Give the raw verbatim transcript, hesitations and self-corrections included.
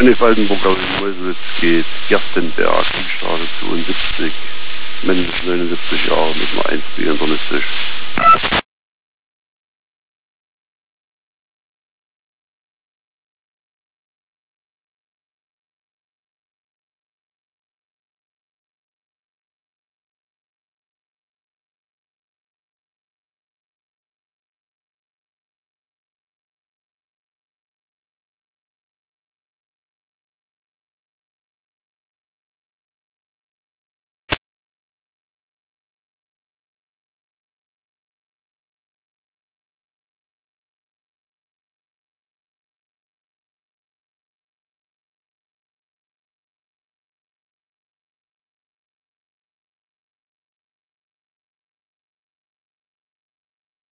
Eine Faltenburg aus Meuselwitz geht Gerstenberg, die Straße zweiundsiebzig, männlich neunundsiebzig Jahre mit einer eins B internistisch.